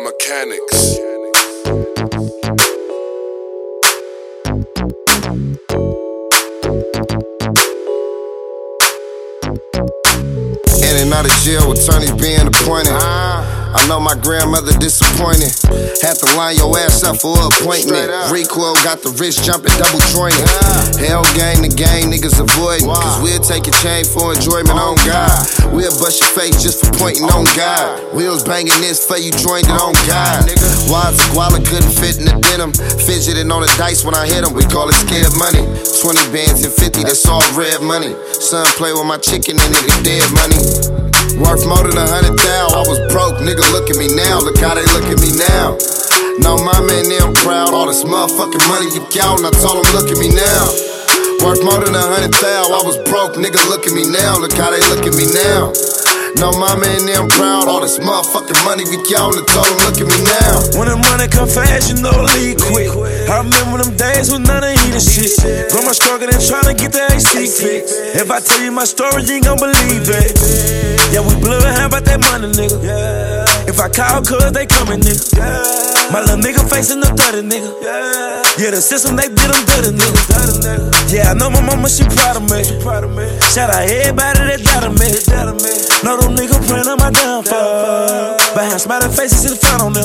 Mechanics. In and out of jail with attorneys being appointed. I know my grandmother disappointed. Had to line your ass up for an appointment. Recoil got the wrist jumping, double jointed. Hell gang, the gang niggas avoiding. Cause we'll take your chain for enjoyment on God. We'll bust your face just for pointing on God. Wheels banging this for you joined it on God. Wads of guala couldn't fit in the denim. Fidgeting on the dice when I hit them, we call it scared money. 20 bands and 50, that's all red money. Son play with my chicken and nigga dead money. Worth more than 100,000, I was broke, nigga look at me now, look how they look at me now. No mama and them proud, all this motherfucking money you countin', I told them look at me now. Worth more than 100,000, I was broke, nigga look at me now, look how they look at me now. No mama and them proud, all this motherfucking money we countin', I told them look at me now. When the money come fast, you know leave quick. I remember them days when none of eating shit. Grandma struggling trying to get the AC fixed. If I tell you my story, you ain't gon' believe it. Yeah, we blood, how about that money, nigga? If I call cuz, they coming, nigga. My little nigga facing the 30, nigga. Yeah, the system, they did them dirty, nigga. Yeah, I know my mama, she proud of me. Shout out everybody that died of me. Know them niggas praying on my downfall. Behind smiling faces, see the frown on them.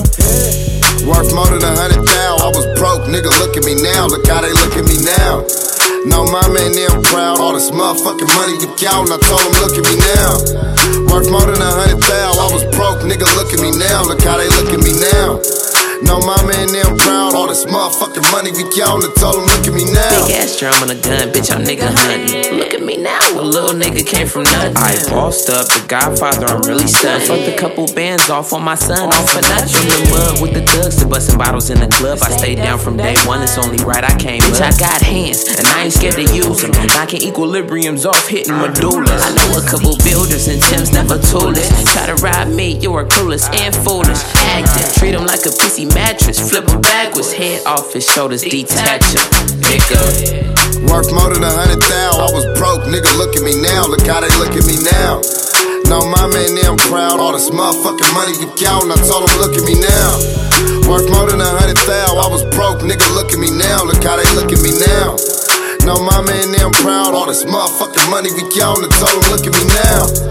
Worth more than 100,000, I was broke, nigga look at me now, look how they look at me now. No mama and them proud, all this motherfucking money we countin', I told them look at me now. Worth more than 100,000, I was broke, nigga look at me now, look how they look at me now. No mama and them proud, all this motherfucking money we countin', I told them look at me now. Big ass drum on a gun, bitch, I'm nigga hunting. Look at me now, a little nigga came from nothing. I bossed up, the Godfather, I'm really stunting. Fucked a couple bands off on my son, off for nothing. From the mud with the thugs to busting bottles in the club. I stayed down from day one, it's only right I came up. Bitch, I got hands, and I ain't scared to use them. Knocking equilibriums off, hitting medullas. I know a couple builders and Tim's never toolers. Try to ride me, you are clueless and foolish. Acting, treat them like a PC mattress. Flip him backwards, head off his shoulders, detach him. Pick up. Worth more than 100,000, I was broke, nigga look at me now, look how they look at me now. No mama and them proud, all this motherfucking money we countin', I told them look at me now. Worth more than 100,000, I was broke, nigga look at me now, look how they look at me now. No mama and them proud, all this motherfucking money we countin', I told them look at me now.